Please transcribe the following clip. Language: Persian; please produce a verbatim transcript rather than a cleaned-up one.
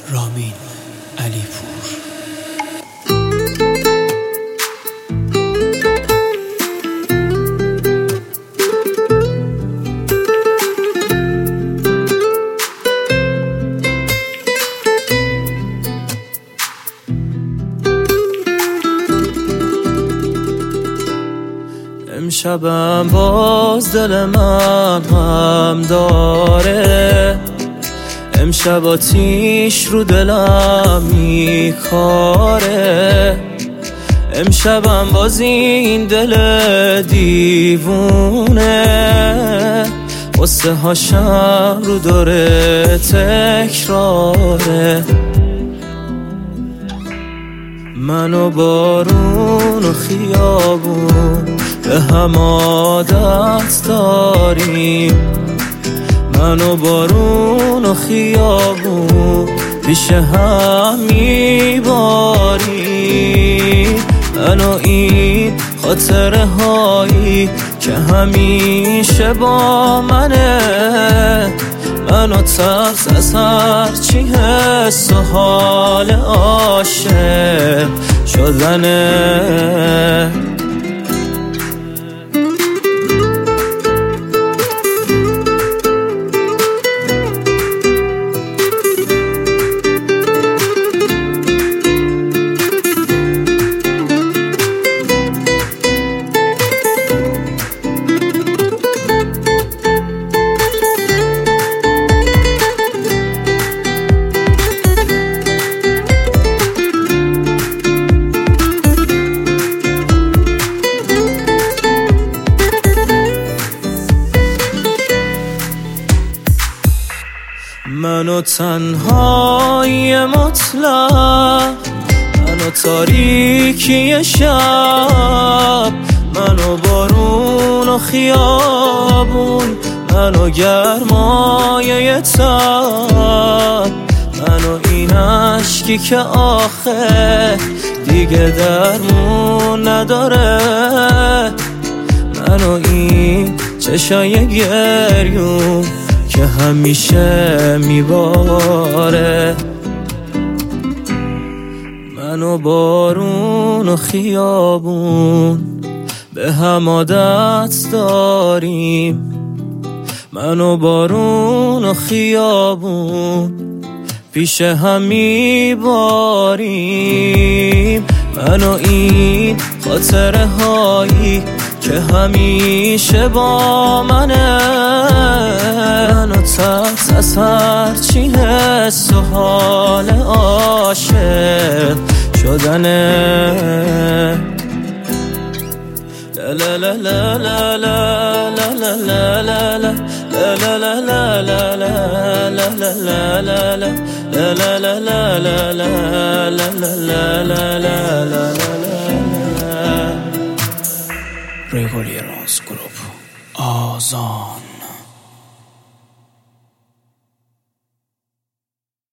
رامین علیپور. امشبم باز دل من غم داره، امشب آتیش رو دلم میکاره، امشبم باز این دل دیوونه قصه هاشم رو داره تکراره. من و بارون و خیابون به هم عادت داریم، من و بارون و خیابون پیش هم میباریم. من و این خاطره هایی که همیشه با منه، من و ترس از هرچی حس و حال عاشق شدنه. من و تنهایی مطلق، من و تاریکی شب، من و بارون و خیابون، من و گرمای تب، من و این عشقی که آخه دیگه درمون نداره، من و این چشای گریون که همیشه میباره. من و بارون و خیابون به هم عادت داریم، من و بارون و خیابون پیش هم میباریم. من و این خاطره هایی که همیشه با منه، من و ترس از هرچی حس و حال عاشق شدنه. لا لا لا لا لا لا لا لا لا لا لا لا لا لا لا لا لا. Regulierungsgruppe Ozon.